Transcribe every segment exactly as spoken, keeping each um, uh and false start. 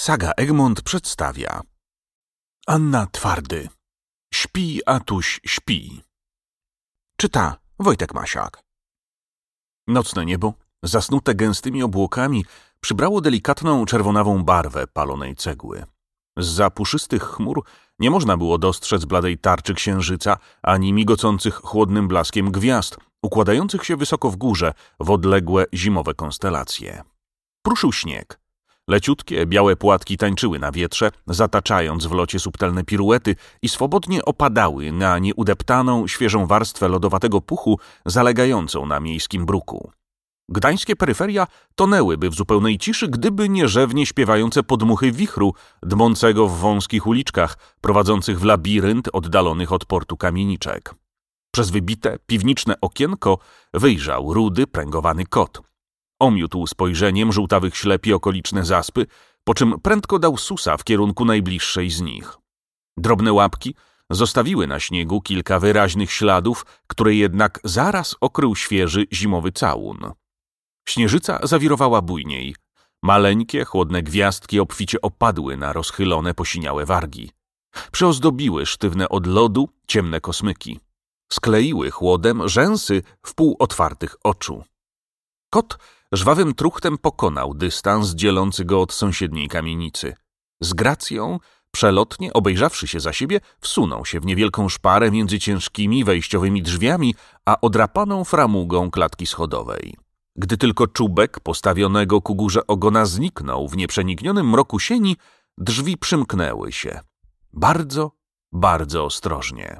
Saga Egmont przedstawia Anna Twardy. Śpi, Atuś, śpi. Czyta Wojtek Masiak. Nocne niebo, zasnute gęstymi obłokami, przybrało delikatną czerwonawą barwę palonej cegły. Zza puszystych chmur nie można było dostrzec bladej tarczy księżyca, ani migocących chłodnym blaskiem gwiazd, układających się wysoko w górze w odległe zimowe konstelacje. Pruszył śnieg. Leciutkie, białe płatki tańczyły na wietrze, zataczając w locie subtelne piruety i swobodnie opadały na nieudeptaną, świeżą warstwę lodowatego puchu zalegającą na miejskim bruku. Gdańskie peryferia tonęłyby w zupełnej ciszy, gdyby nie rzewnie śpiewające podmuchy wichru dmącego w wąskich uliczkach, prowadzących w labirynt oddalonych od portu kamieniczek. Przez wybite, piwniczne okienko wyjrzał rudy, pręgowany kot. Omiótł spojrzeniem żółtawych ślepi okoliczne zaspy, po czym prędko dał susa w kierunku najbliższej z nich. Drobne łapki zostawiły na śniegu kilka wyraźnych śladów, które jednak zaraz okrył świeży zimowy całun. Śnieżyca zawirowała bujniej. Maleńkie, chłodne gwiazdki obficie opadły na rozchylone, posiniałe wargi. Przyozdobiły sztywne od lodu ciemne kosmyki. Skleiły chłodem rzęsy wpół otwartych oczu. Kot żwawym truchtem pokonał dystans dzielący go od sąsiedniej kamienicy. Z gracją, przelotnie obejrzawszy się za siebie, wsunął się w niewielką szparę między ciężkimi wejściowymi drzwiami a odrapaną framugą klatki schodowej. Gdy tylko czubek postawionego ku górze ogona zniknął w nieprzeniknionym mroku sieni, drzwi przymknęły się. Bardzo, bardzo ostrożnie.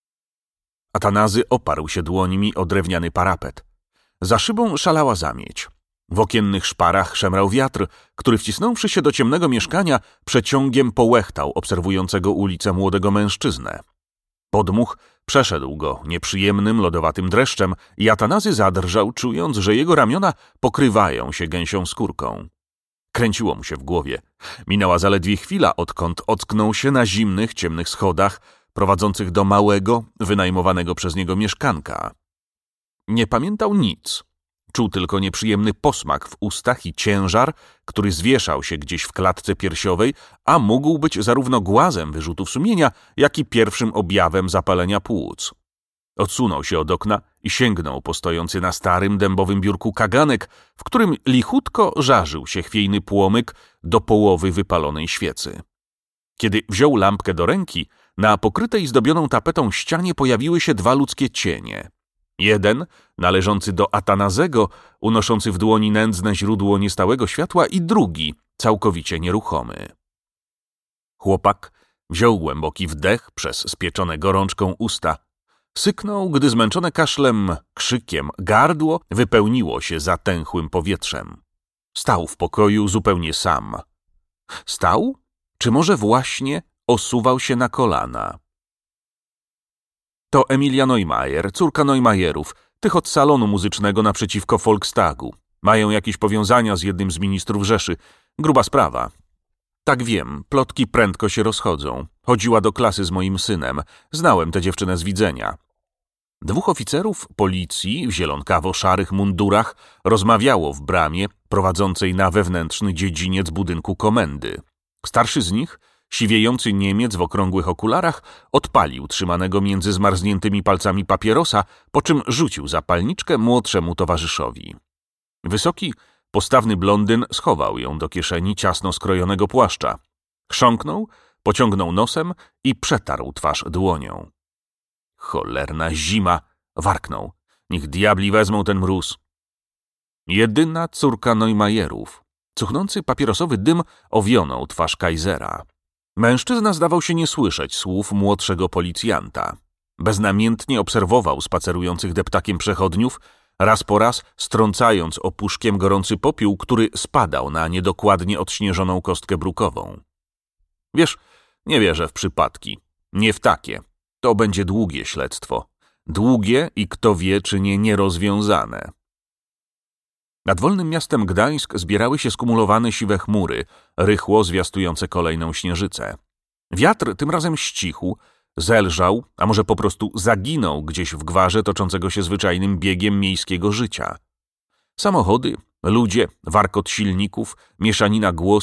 Atanazy oparł się dłońmi o drewniany parapet. Za szybą szalała zamieć. W okiennych szparach szemrał wiatr, który wcisnąwszy się do ciemnego mieszkania, przeciągiem połechtał obserwującego ulicę młodego mężczyznę. Podmuch przeszedł go nieprzyjemnym, lodowatym dreszczem i Atanazy zadrżał, czując, że jego ramiona pokrywają się gęsią skórką. Kręciło mu się w głowie. Minęła zaledwie chwila, odkąd ocknął się na zimnych, ciemnych schodach prowadzących do małego, wynajmowanego przez niego mieszkanka. Nie pamiętał nic. Czuł tylko nieprzyjemny posmak w ustach i ciężar, który zwieszał się gdzieś w klatce piersiowej, a mógł być zarówno głazem wyrzutów sumienia, jak i pierwszym objawem zapalenia płuc. Odsunął się od okna i sięgnął po stojący na starym, dębowym biurku kaganek, w którym lichutko żarzył się chwiejny płomyk do połowy wypalonej świecy. Kiedy wziął lampkę do ręki, na pokrytej zdobioną tapetą ścianie pojawiły się dwa ludzkie cienie. Jeden, należący do Atanazego, unoszący w dłoni nędzne źródło niestałego światła, i drugi, całkowicie nieruchomy. Chłopak wziął głęboki wdech przez spieczone gorączką usta. Syknął, gdy zmęczone kaszlem, krzykiem gardło wypełniło się zatęchłym powietrzem. Stał w pokoju zupełnie sam. Stał? Czy może właśnie osuwał się na kolana? To Emilia Neumayer, córka Neumayerów, tych od salonu muzycznego naprzeciwko Volkstagu. Mają jakieś powiązania z jednym z ministrów Rzeszy. Gruba sprawa. Tak wiem, plotki prędko się rozchodzą. Chodziła do klasy z moim synem. Znałem tę dziewczynę z widzenia. Dwóch oficerów policji w zielonkawo-szarych mundurach rozmawiało w bramie prowadzącej na wewnętrzny dziedziniec budynku komendy. Starszy z nich, siwiejący Niemiec w okrągłych okularach, odpalił trzymanego między zmarzniętymi palcami papierosa, po czym rzucił zapalniczkę młodszemu towarzyszowi. Wysoki, postawny blondyn schował ją do kieszeni ciasno skrojonego płaszcza. Chrząknął, pociągnął nosem i przetarł twarz dłonią. Cholerna zima! Warknął. Niech diabli wezmą ten mróz. Jedyna córka Neumayerów. Cuchnący papierosowy dym owionął twarz Kaisera. Mężczyzna zdawał się nie słyszeć słów młodszego policjanta. Beznamiętnie obserwował spacerujących deptakiem przechodniów, raz po raz strącając opuszkiem gorący popiół, który spadał na niedokładnie odśnieżoną kostkę brukową. Wiesz, nie wierzę w przypadki. Nie w takie. To będzie długie śledztwo. Długie i kto wie, czy nie nierozwiązane. Nad wolnym miastem Gdańsk zbierały się skumulowane siwe chmury, rychło zwiastujące kolejną śnieżycę. Wiatr tym razem ścichł, zelżał, a może po prostu zaginął gdzieś w gwarze toczącego się zwyczajnym biegiem miejskiego życia. Samochody, ludzie, warkot silników, mieszanina głosów,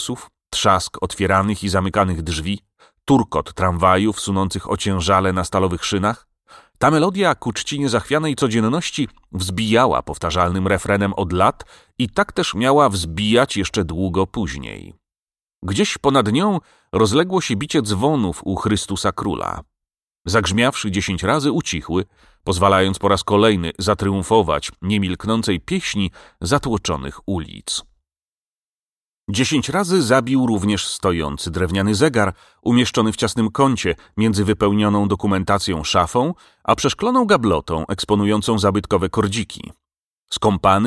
trzask otwieranych i zamykanych drzwi, turkot tramwajów sunących ociężale na stalowych szynach, ta melodia ku czci niezachwianej codzienności wzbijała powtarzalnym refrenem od lat i tak też miała wzbijać jeszcze długo później. Gdzieś ponad nią rozległo się bicie dzwonów u Chrystusa Króla. Zagrzmiawszy dziesięć razy ucichły, pozwalając po raz kolejny zatriumfować niemilknącej pieśni zatłoczonych ulic. Dziesięć razy zabił również stojący drewniany zegar, umieszczony w ciasnym kącie między wypełnioną dokumentacją szafą, a przeszkloną gablotą eksponującą zabytkowe kordziki. Skąpany